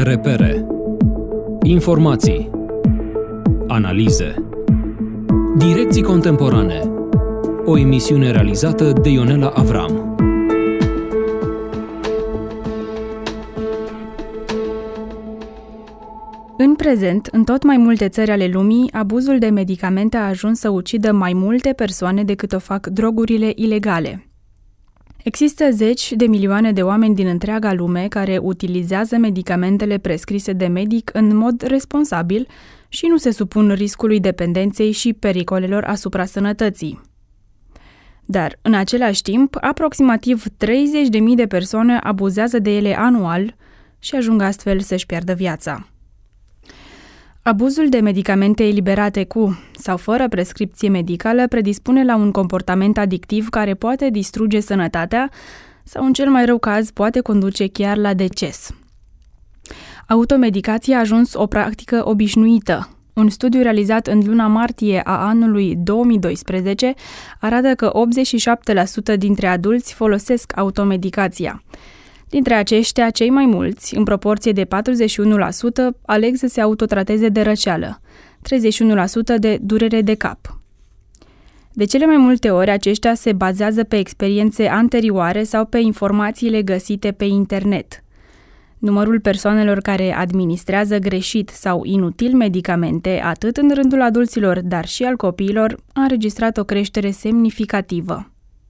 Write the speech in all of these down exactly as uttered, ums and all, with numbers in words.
Repere. Informații. Analize. Direcții contemporane. O emisiune realizată de Ionela Avram. În prezent, în tot mai multe țări ale lumii, abuzul de medicamente a ajuns să ucidă mai multe persoane decât o fac drogurile ilegale. Există zeci de milioane de oameni din întreaga lume care utilizează medicamentele prescrise de medic în mod responsabil și nu se supun riscului dependenței și pericolelor asupra sănătății. Dar, în același timp, aproximativ treizeci de mii de persoane abuzează de ele anual și ajung astfel să-și piardă viața. Abuzul de medicamente eliberate cu sau fără prescripție medicală predispune la un comportament adictiv care poate distruge sănătatea sau, în cel mai rău caz, poate conduce chiar la deces. Automedicația a ajuns o practică obișnuită. Un studiu realizat în luna martie a anului două mii doisprezece arată că optzeci și șapte la sută dintre adulți folosesc automedicația. Dintre aceștia, cei mai mulți, în proporție de patruzeci și unu la sută, aleg să se autotrateze de răceală, treizeci și unu la sută de durere de cap. De cele mai multe ori, aceștia se bazează pe experiențe anterioare sau pe informațiile găsite pe internet. Numărul persoanelor care administrează greșit sau inutil medicamente, atât în rândul adulților, dar și al copiilor, a înregistrat o creștere semnificativă.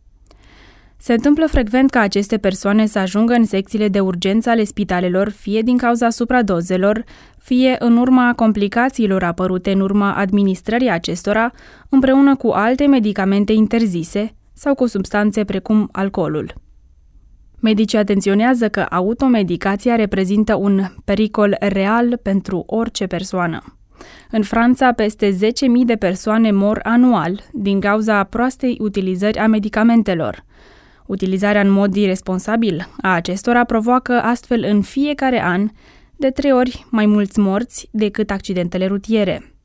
Se întâmplă frecvent ca aceste persoane să ajungă în secțiile de urgență ale spitalelor, fie din cauza supradozelor, fie în urma complicațiilor apărute în urma administrării acestora, împreună cu alte medicamente interzise sau cu substanțe precum alcoolul. Medicii atenționează că automedicația reprezintă un pericol real pentru orice persoană. În Franța, peste zece mii de persoane mor anual din cauza proastei utilizări a medicamentelor. Utilizarea în mod irresponsabil a acestora provoacă astfel în fiecare an de trei ori mai mulți morți decât accidentele rutiere.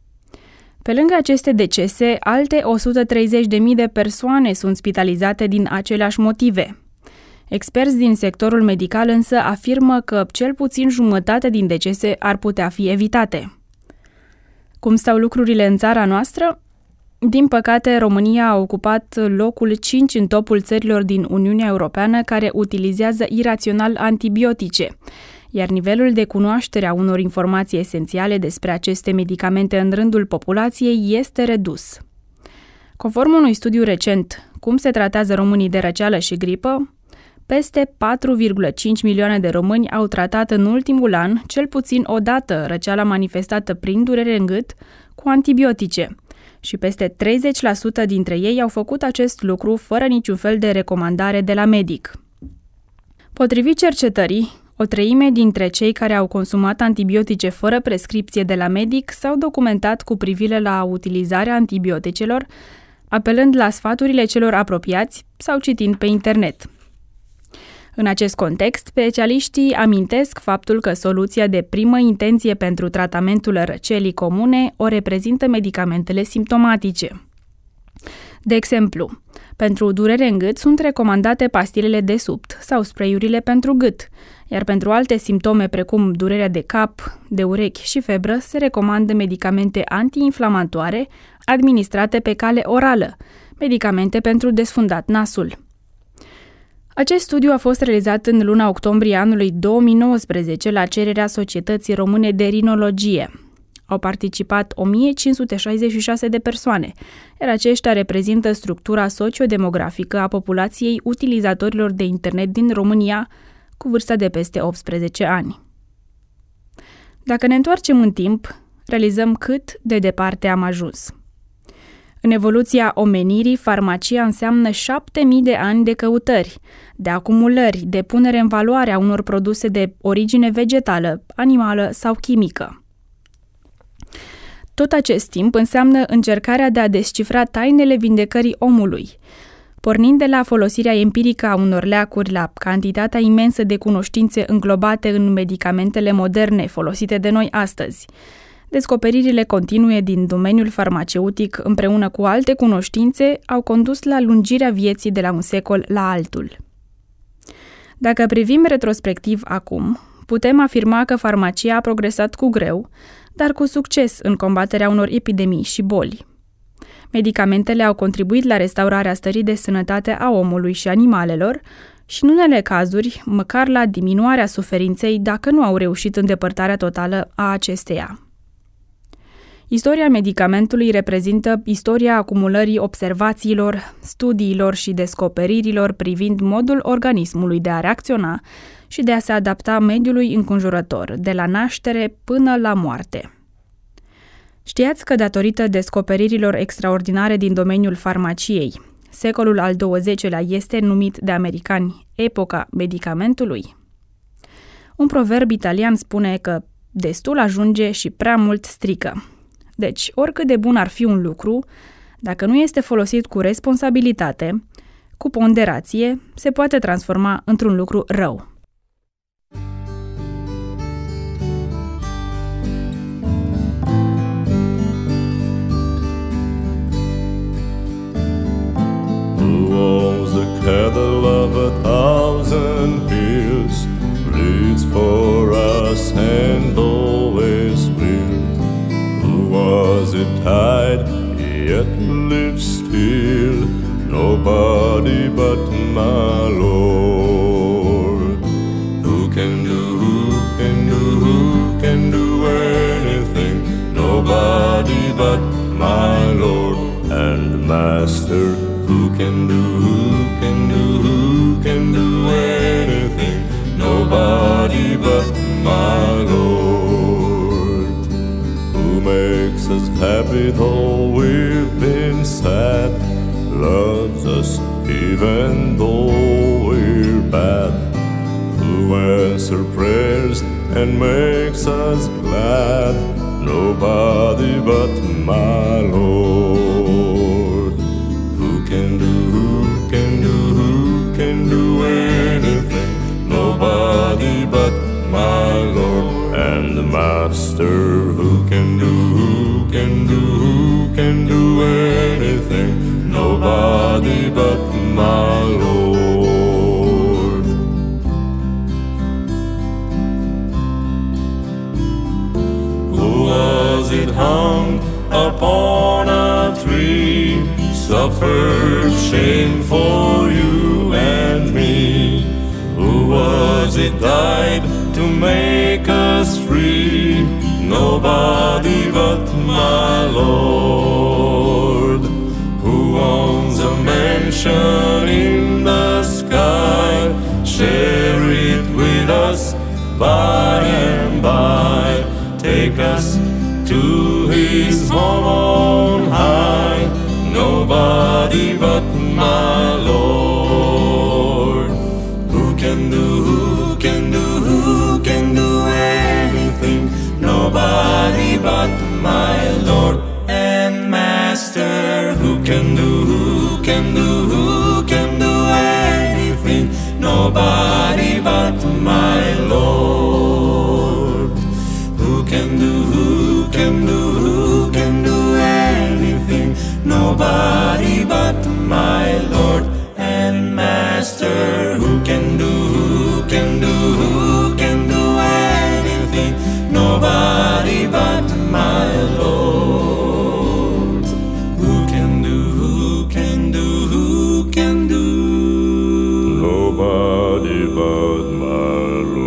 Pe lângă aceste decese, alte o sută treizeci de mii de persoane sunt spitalizate din aceleași motive. Experți din sectorul medical însă afirmă că cel puțin jumătate din decese ar putea fi evitate. Cum stau lucrurile în țara noastră? Din păcate, România a ocupat locul cinci în topul țărilor din Uniunea Europeană care utilizează irațional antibiotice, iar nivelul de cunoaștere a unor informații esențiale despre aceste medicamente în rândul populației este redus. Conform unui studiu recent, Cum se tratează românii de răceală și gripă, peste patru virgulă cinci milioane de români au tratat în ultimul an cel puțin o dată răceala manifestată prin durere în gât cu antibiotice, și peste treizeci la sută dintre ei au făcut acest lucru fără niciun fel de recomandare de la medic. Potrivit cercetării, o treime dintre cei care au consumat antibiotice fără prescripție de la medic s-au documentat cu privire la utilizarea antibioticelor, apelând la sfaturile celor apropiați sau citind pe internet. În acest context, specialiștii amintesc faptul că soluția de primă intenție pentru tratamentul răcelii comune o reprezintă medicamentele simptomatice. De exemplu, pentru durere în gât sunt recomandate pastilele de subt sau spray-urile pentru gât, iar pentru alte simptome precum durerea de cap, de urechi și febră se recomandă medicamente antiinflamatoare administrate pe cale orală, medicamente pentru desfundat nasul. Acest studiu a fost realizat în luna octombrie anului două mii nouăsprezece la cererea Societății Române de Rinologie. Au participat o mie cinci sute șaizeci și șase de persoane, iar aceștia reprezintă structura sociodemografică a populației utilizatorilor de internet din România cu vârsta de peste optsprezece ani. Dacă ne întoarcem în timp, realizăm cât de departe am ajuns. În evoluția omenirii, farmacia înseamnă șapte mii de ani de căutări, de acumulări, de punere în valoare a unor produse de origine vegetală, animală sau chimică. Tot acest timp înseamnă încercarea de a descifra tainele vindecării omului, pornind de la folosirea empirică a unor leacuri la cantitatea imensă de cunoștințe înglobate în medicamentele moderne folosite de noi astăzi. Descoperirile continue din domeniul farmaceutic împreună cu alte cunoștințe au condus la lungirea vieții de la un secol la altul. Dacă privim retrospectiv acum, putem afirma că farmacia a progresat cu greu, dar cu succes în combaterea unor epidemii și boli. Medicamentele au contribuit la restaurarea stării de sănătate a omului și animalelor și, în unele cazuri, măcar la diminuarea suferinței, dacă nu au reușit îndepărtarea totală a acesteia. Istoria medicamentului reprezintă istoria acumulării observațiilor, studiilor și descoperirilor privind modul organismului de a reacționa și de a se adapta mediului înconjurător, de la naștere până la moarte. Știați că, datorită descoperirilor extraordinare din domeniul farmaciei, secolul al douăzecilea este numit de americani epoca medicamentului? Un proverb italian spune că destul ajunge și prea mult strică. Deci, oricât de bun ar fi un lucru, dacă nu este folosit cu responsabilitate, cu ponderație, se poate transforma într-un lucru rău. Who owns the cattle of a thousand hills, bleeds for us and always will. Who was it died, yet lives still? Nobody but my Lord. Who can do, who can do, who can do anything? Nobody but my Lord and Master. Who can do, who can do, who can do anything? Nobody but my Lord. Who makes us happy though we've been sad, loves us even though we're bad. Who answers prayers and makes us glad? Nobody but my Lord. Who can do, who can do, who can do anything? Nobody but my Lord and the Master. Who can do, who can do, who can do anything? Nobody but my Lord. Who was it hung upon a tree, suffered shame for you and me? Who was it died to make us free? Nobody but my Lord. Who owns a mansion in the sky? Share it with us by and by. Take us to his home on high. Nobody but my Lord. Who can do, who can do, who can do anything? Nobody but my Lord and Master. Who can do, who can do, who can do anything? Nobody but my Lord. Who can do, who can do, who can do anything? Nobody but my Lord and Master. Who can do, who can do, who can do anything? Nobody but my Lord. Who can do, who can do, who can do? Nobody but my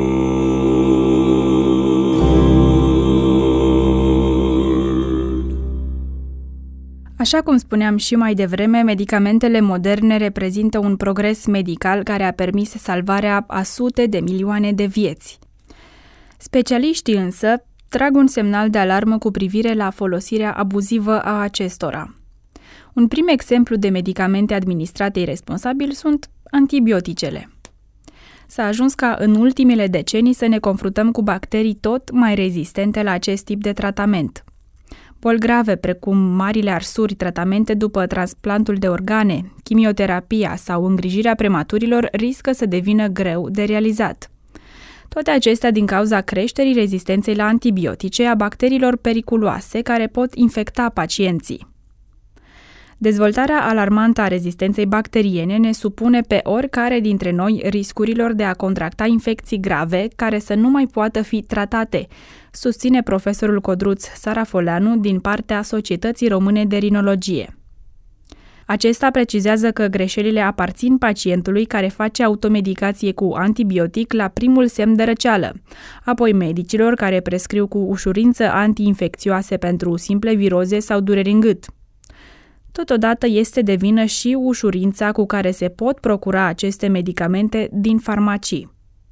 Lord. Așa cum spuneam și mai devreme, medicamentele moderne reprezintă un progres medical care a permis salvarea a sute de milioane de vieți. Specialiștii însă trag un semnal de alarmă cu privire la folosirea abuzivă a acestora. Un prim exemplu de medicamente administrate iresponsabil sunt antibioticele. S-a ajuns ca în ultimele decenii să ne confruntăm cu bacterii tot mai rezistente la acest tip de tratament. Boli grave precum marile arsuri, tratamente după transplantul de organe, chimioterapia sau îngrijirea prematurilor riscă să devină greu de realizat. Toate acestea din cauza creșterii rezistenței la antibiotice a bacteriilor periculoase care pot infecta pacienții. Dezvoltarea alarmantă a rezistenței bacteriene ne supune pe oricare dintre noi riscurilor de a contracta infecții grave care să nu mai poată fi tratate, susține profesorul Codruț Sarafoleanu din partea Societății Române de Rinologie. Acesta precizează că greșelile aparțin pacientului care face automedicație cu antibiotic la primul semn de răceală, apoi medicilor care prescriu cu ușurință antiinfecțioase pentru simple viroze sau dureri în gât. Totodată este de vină și ușurința cu care se pot procura aceste medicamente din farmacii.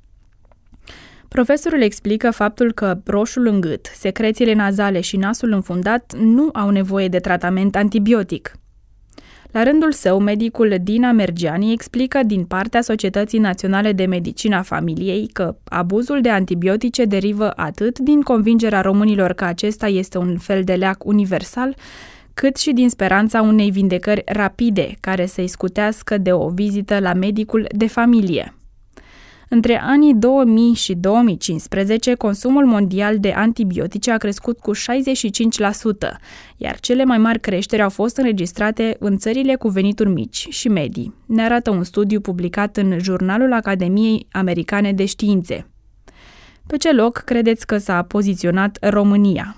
Profesorul explică faptul că roșul în gât, secrețiile nazale și nasul înfundat nu au nevoie de tratament antibiotic. La rândul său, medicul Dina Mergeani explică din partea Societății Naționale de Medicină a Familiei că abuzul de antibiotice derivă atât din convingerea românilor că acesta este un fel de leac universal, cât și din speranța unei vindecări rapide, care să-i scutească de o vizită la medicul de familie. Între anii două mii și două mii cincisprezece, consumul mondial de antibiotice a crescut cu șaizeci și cinci la sută, iar cele mai mari creșteri au fost înregistrate în țările cu venituri mici și medii, ne arată un studiu publicat în Jurnalul Academiei Americane de Științe. Pe ce loc credeți că s-a poziționat România?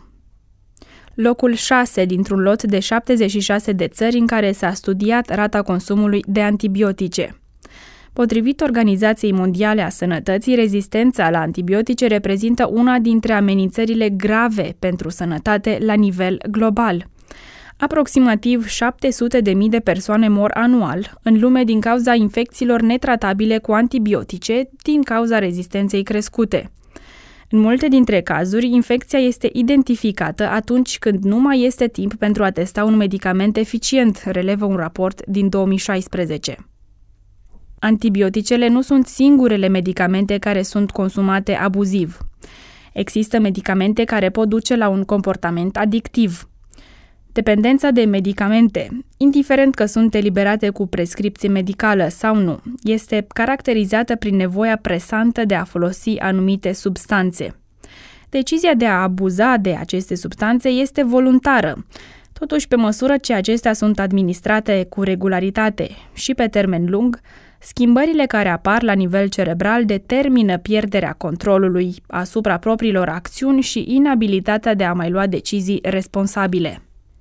Locul șase dintr-un lot de șaptezeci și șase de țări în care s-a studiat rata consumului de antibiotice. Potrivit Organizației Mondiale a Sănătății, rezistența la antibiotice reprezintă una dintre amenințările grave pentru sănătate la nivel global. Aproximativ șapte sute de mii de persoane mor anual în lume din cauza infecțiilor netratabile cu antibiotice din cauza rezistenței crescute. În multe dintre cazuri, infecția este identificată atunci când nu mai este timp pentru a testa un medicament eficient, relevă un raport din două mii șaisprezece. Antibioticele nu sunt singurele medicamente care sunt consumate abuziv. Există medicamente care pot duce la un comportament adictiv. Dependența de medicamente, indiferent că sunt eliberate cu prescripție medicală sau nu, este caracterizată prin nevoia presantă de a folosi anumite substanțe. Decizia de a abuza de aceste substanțe este voluntară. Totuși, pe măsură ce acestea sunt administrate cu regularitate și pe termen lung, schimbările care apar la nivel cerebral determină pierderea controlului asupra propriilor acțiuni și inabilitatea de a mai lua decizii responsabile.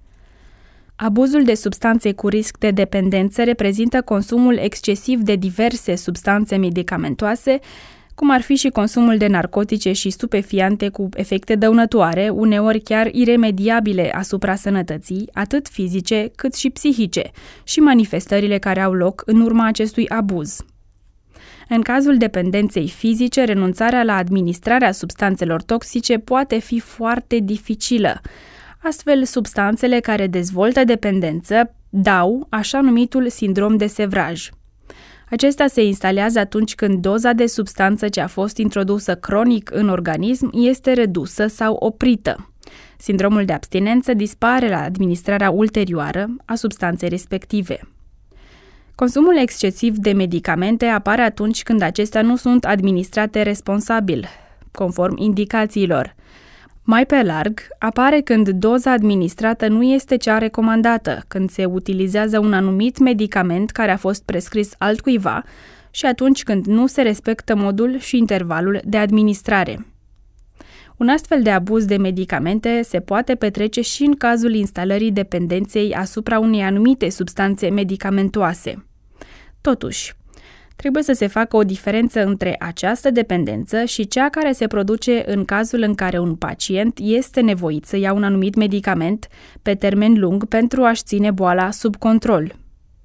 Abuzul de substanțe cu risc de dependență reprezintă consumul excesiv de diverse substanțe medicamentoase, cum ar fi și consumul de narcotice și stupefiante cu efecte dăunătoare, uneori chiar iremediabile asupra sănătății, atât fizice cât și psihice, și manifestările care au loc în urma acestui abuz. În cazul dependenței fizice, renunțarea la administrarea substanțelor toxice poate fi foarte dificilă. Astfel, substanțele care dezvoltă dependență dau așa numitul sindrom de sevraj. Acesta se instalează atunci când doza de substanță ce a fost introdusă cronic în organism este redusă sau oprită. Sindromul de abstinență dispare la administrarea ulterioară a substanței respective. Consumul excesiv de medicamente apare atunci când acestea nu sunt administrate responsabil, conform indicațiilor. Mai pe larg, apare când doza administrată nu este cea recomandată, când se utilizează un anumit medicament care a fost prescris altcuiva și atunci când nu se respectă modul și intervalul de administrare. Un astfel de abuz de medicamente se poate petrece și în cazul instalării dependenței asupra unei anumite substanțe medicamentoase. Totuși, trebuie să se facă o diferență între această dependență și cea care se produce în cazul în care un pacient este nevoit să ia un anumit medicament pe termen lung pentru a-și ține boala sub control.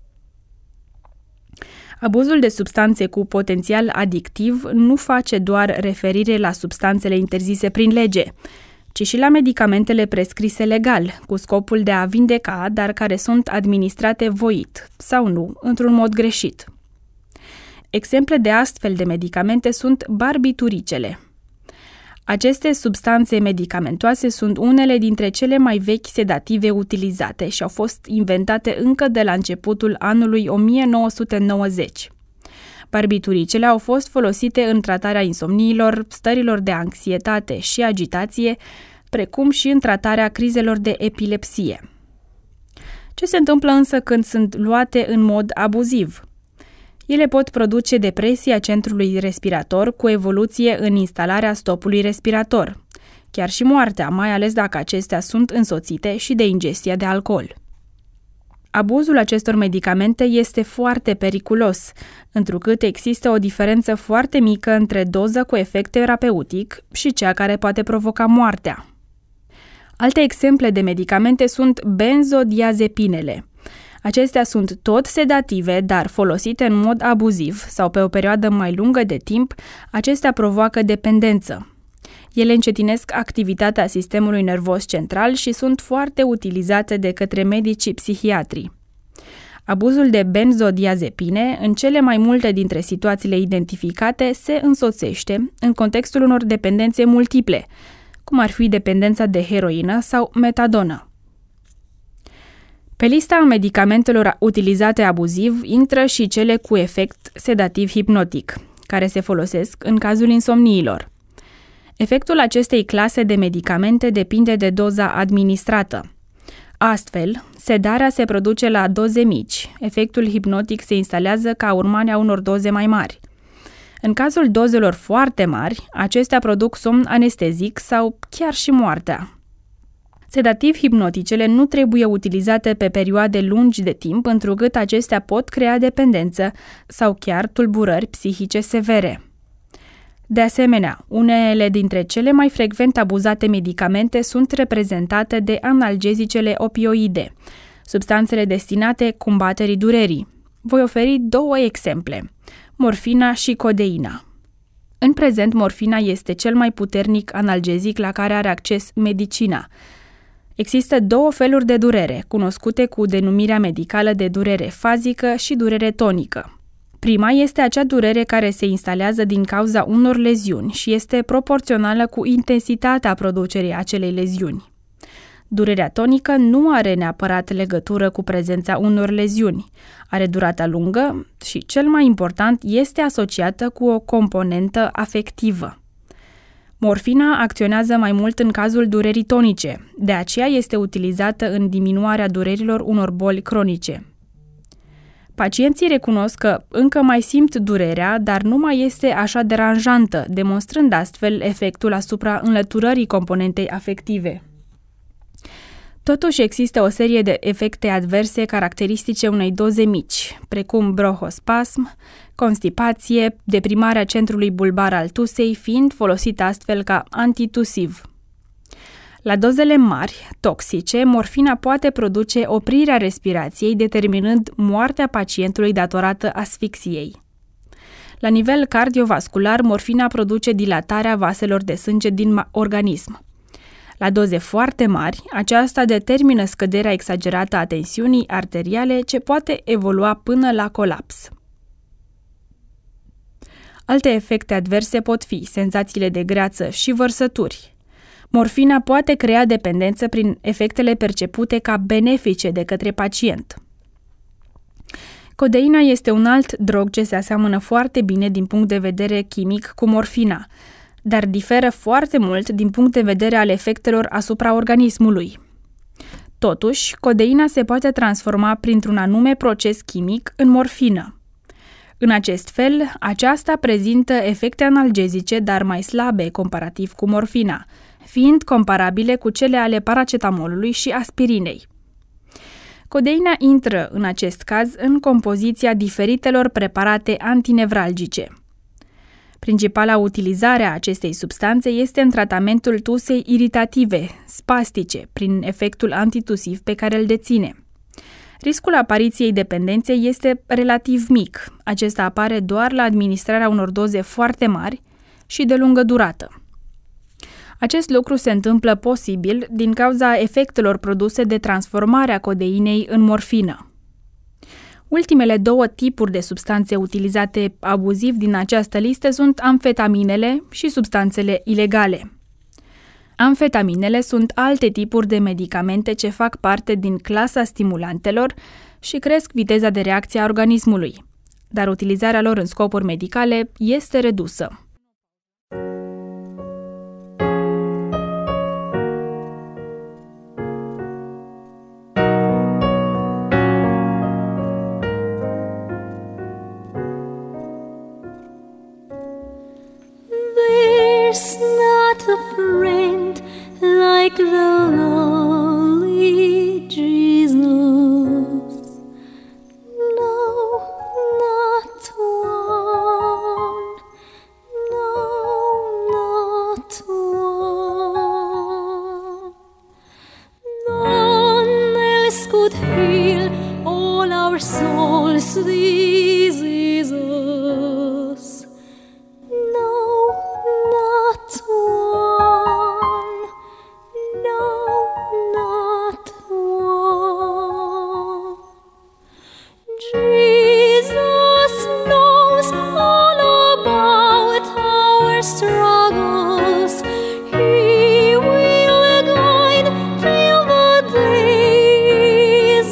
Abuzul de substanțe cu potențial adictiv nu face doar referire la substanțele interzise prin lege, ci și la medicamentele prescrise legal, cu scopul de a vindeca, dar care sunt administrate voit sau nu, într-un mod greșit. Exemple de astfel de medicamente sunt barbituricele. Aceste substanțe medicamentoase sunt unele dintre cele mai vechi sedative utilizate și au fost inventate încă de la începutul anului o mie nouă sute nouăzeci. Barbituricele au fost folosite în tratarea insomniilor, stărilor de anxietate și agitație, precum și în tratarea crizelor de epilepsie. Ce se întâmplă însă când sunt luate în mod abuziv? Ele pot produce depresie a centrului respirator cu evoluție în instalarea stopului respirator, chiar și moartea, mai ales dacă acestea sunt însoțite și de ingestia de alcool. Abuzul acestor medicamente este foarte periculos, întrucât există o diferență foarte mică între doză cu efect terapeutic și cea care poate provoca moartea. Alte exemple de medicamente sunt benzodiazepinele. Acestea sunt tot sedative, dar folosite în mod abuziv sau pe o perioadă mai lungă de timp, acestea provoacă dependență. Ele încetinesc activitatea sistemului nervos central și sunt foarte utilizate de către medicii psihiatri. Abuzul de benzodiazepine, în cele mai multe dintre situațiile identificate, se însoțește în contextul unor dependențe multiple, cum ar fi dependența de heroină sau metadonă. Pe lista medicamentelor utilizate abuziv intră și cele cu efect sedativ hipnotic, care se folosesc în cazul insomniilor. Efectul acestei clase de medicamente depinde de doza administrată. Astfel, sedarea se produce la doze mici, efectul hipnotic se instalează ca urmare a unor doze mai mari. În cazul dozelor foarte mari, acestea produc somn anestezic sau chiar și moartea. Sedativ-hipnoticele nu trebuie utilizate pe perioade lungi de timp, întrucât acestea pot crea dependență sau chiar tulburări psihice severe. De asemenea, unele dintre cele mai frecvent abuzate medicamente sunt reprezentate de analgezicele opioide, substanțele destinate combaterii durerii. Voi oferi două exemple: morfina și codeina. În prezent, morfina este cel mai puternic analgezic la care are acces medicina. Există două feluri de durere, cunoscute cu denumirea medicală de durere fazică și durere tonică. Prima este acea durere care se instalează din cauza unor leziuni și este proporțională cu intensitatea producerii acelei leziuni. Durerea tonică nu are neapărat legătură cu prezența unor leziuni, are durata lungă și, cel mai important, este asociată cu o componentă afectivă. Morfina acționează mai mult în cazul durerii tonice, de aceea este utilizată în diminuarea durerilor unor boli cronice. Pacienții recunosc că încă mai simt durerea, dar nu mai este așa deranjantă, demonstrând astfel efectul asupra înlăturării componentei afective. Totuși există o serie de efecte adverse caracteristice unei doze mici, precum bronhospasm, constipație, deprimarea centrului bulbar al tusei, fiind folosit astfel ca antitusiv. La dozele mari, toxice, morfina poate produce oprirea respirației, determinând moartea pacientului datorată asfixiei. La nivel cardiovascular, morfina produce dilatarea vaselor de sânge din organism. La doze foarte mari, aceasta determină scăderea exagerată a tensiunii arteriale, ce poate evolua până la colaps. Alte efecte adverse pot fi senzațiile de greață și vărsături. Morfina poate crea dependență prin efectele percepute ca benefice de către pacient. Codeina este un alt drog ce se aseamănă foarte bine din punct de vedere chimic cu morfina, dar diferă foarte mult din punct de vedere al efectelor asupra organismului. Totuși, codeina se poate transforma printr-un anume proces chimic în morfină. În acest fel, aceasta prezintă efecte analgezice, dar mai slabe comparativ cu morfina, fiind comparabile cu cele ale paracetamolului și aspirinei. Codeina intră, în acest caz, în compoziția diferitelor preparate antinevralgice. Principala utilizare a acestei substanțe este în tratamentul tusei iritative, spastice, prin efectul antitusiv pe care îl deține. Riscul apariției dependenței este relativ mic. Acesta apare doar la administrarea unor doze foarte mari și de lungă durată. Acest lucru se întâmplă posibil din cauza efectelor produse de transformarea codeinei în morfină. Ultimele două tipuri de substanțe utilizate abuziv din această listă sunt amfetaminele și substanțele ilegale. Amfetaminele sunt alte tipuri de medicamente ce fac parte din clasa stimulantelor și cresc viteza de reacție a organismului, dar utilizarea lor în scopuri medicale este redusă. the lowly Jesus. No, not one. No, not one. None else could heal all our souls' diseases. No, not one. No, not one. Jesus knows all about our struggles. He will guide till the day is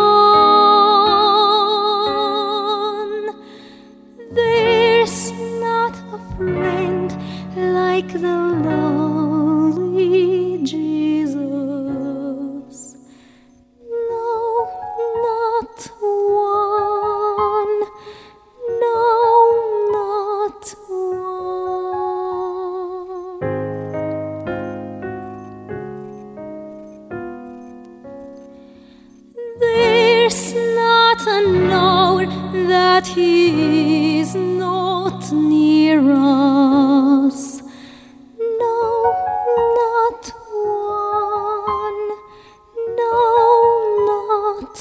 done. There's not a friend like the lowly Jesus. No, not one. No, not one. There's not an hour that He is not near us. No, not one. No, not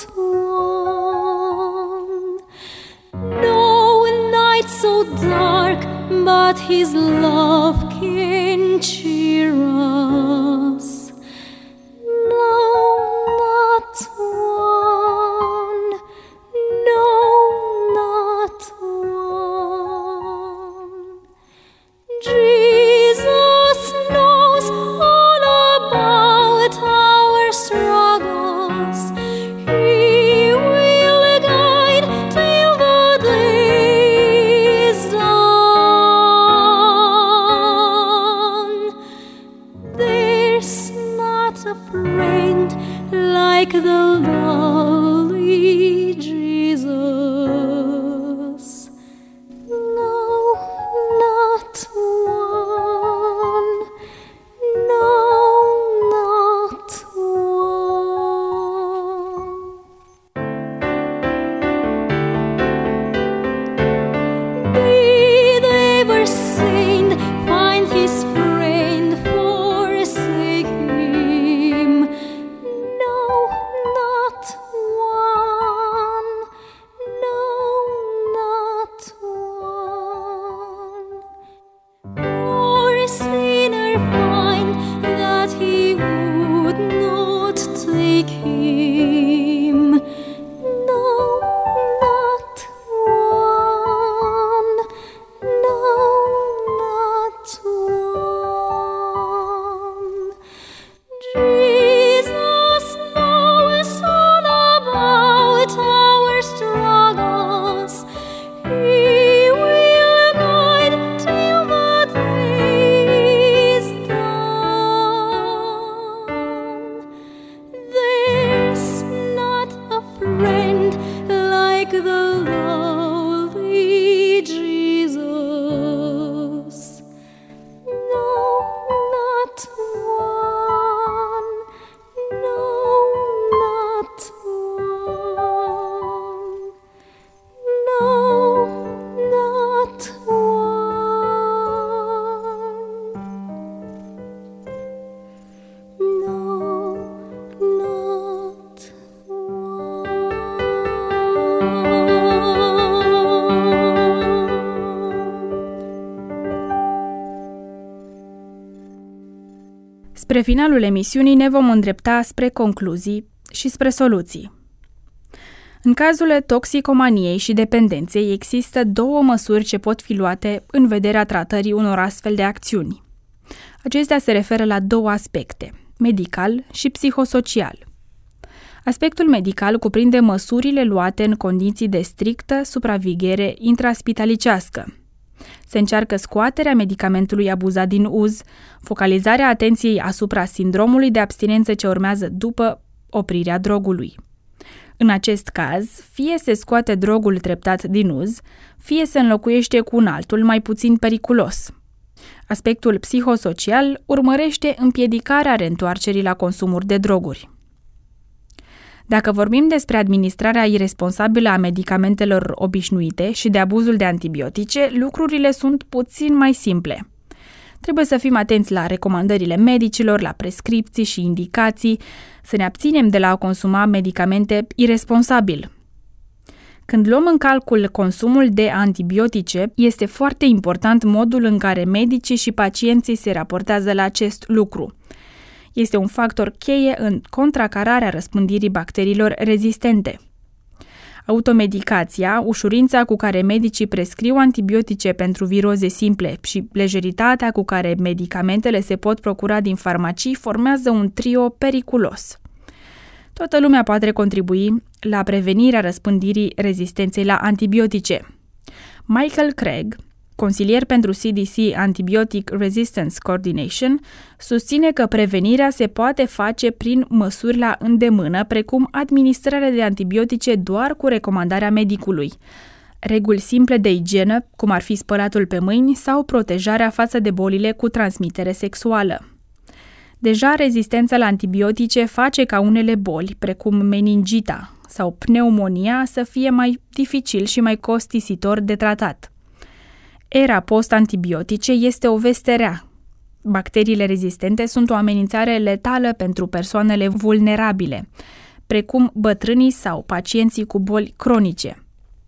one. No night so dark, but His love can cheer us. No, not one. No, not one. Jesus knows all about our struggles. He will guide till the day is done. There's not a friend like the lowly Jesus. No, not one. No, not one. Did ever saint find his friend forsake him? No, not one. No, not one. Or sinner find that he would not take him. No, not one. No, not one. Jesus knows all about our struggles. He will guide till the day is done. There's not a friend like the lowly Jesus. No, not one. No, not one. No, not one. No, not Spre finalul emisiunii ne vom îndrepta spre concluzii și spre soluții. În cazul toxicomaniei și dependenței există două măsuri ce pot fi luate în vederea tratării unor astfel de acțiuni. Acestea se referă la două aspecte, medical și psihosocial. Aspectul medical cuprinde măsurile luate în condiții de strictă supraveghere intraspitalicească. Se încearcă scoaterea medicamentului abuzat din uz, focalizarea atenției asupra sindromului de abstinență ce urmează după oprirea drogului. În acest caz, fie se scoate drogul treptat din uz, fie se înlocuiește cu un altul mai puțin periculos. Aspectul psihosocial urmărește împiedicarea reîntoarcerii la consumuri de droguri. Dacă vorbim despre administrarea iresponsabilă a medicamentelor obișnuite și de abuzul de antibiotice, lucrurile sunt puțin mai simple. Trebuie să fim atenți la recomandările medicilor, la prescripții și indicații, să ne abținem de la a consuma medicamente iresponsabil. Când luăm în calcul consumul de antibiotice, este foarte important modul în care medicii și pacienții se raportează la acest lucru. Este un factor cheie în contracararea răspândirii bacteriilor rezistente. Automedicația, ușurința cu care medicii prescriu antibiotice pentru viroze simple și lejeritatea cu care medicamentele se pot procura din farmacii formează un trio periculos. Toată lumea poate contribui la prevenirea răspândirii rezistenței la antibiotice. Michael Craig, consilier pentru C D C Antibiotic Resistance Coordination, susține că prevenirea se poate face prin măsuri la îndemână, precum administrarea de antibiotice doar cu recomandarea medicului, reguli simple de igienă, cum ar fi spălatul pe mâini sau protejarea față de bolile cu transmitere sexuală. Deja rezistența la antibiotice face ca unele boli, precum meningita sau pneumonia, să fie mai dificil și mai costisitor de tratat. Era post-antibiotice este o veste rea. Bacteriile rezistente sunt o amenințare letală pentru persoanele vulnerabile, precum bătrânii sau pacienții cu boli cronice.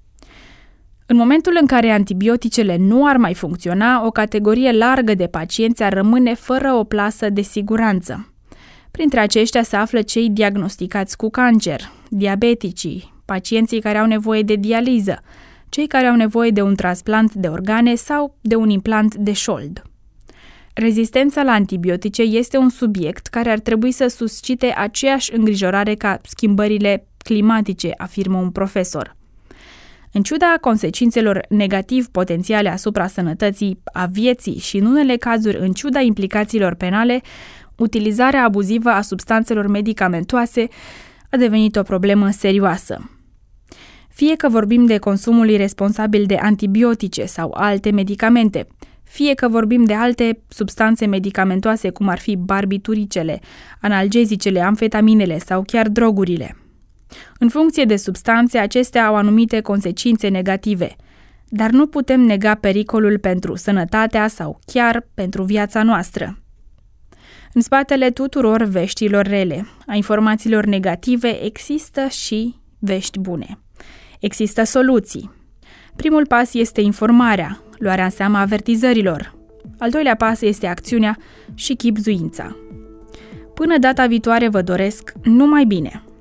În momentul în care antibioticele nu ar mai funcționa, o categorie largă de pacienți ar rămâne fără o plasă de siguranță. Printre aceștia se află cei diagnosticați cu cancer, diabeticii, pacienții care au nevoie de dializă, cei care au nevoie de un transplant de organe sau de un implant de șold. Rezistența la antibiotice este un subiect care ar trebui să suscite aceeași îngrijorare ca schimbările climatice, afirmă un profesor. În ciuda consecințelor negativ potențiale asupra sănătății, a vieții și, în unele cazuri, în ciuda implicațiilor penale, utilizarea abuzivă a substanțelor medicamentoase a devenit o problemă serioasă. Fie că vorbim de consumul iresponsabil de antibiotice sau alte medicamente, fie că vorbim de alte substanțe medicamentoase, cum ar fi barbituricele, analgezicele, amfetaminele sau chiar drogurile. În funcție de substanțe, acestea au anumite consecințe negative, dar nu putem nega pericolul pentru sănătatea sau chiar pentru viața noastră. În spatele tuturor veștilor rele, a informațiilor negative, există și vești bune. Există soluții. Primul pas este informarea, luarea în seama avertizărilor. Al doilea pas este acțiunea și chibzuința. Până data viitoare vă doresc numai bine!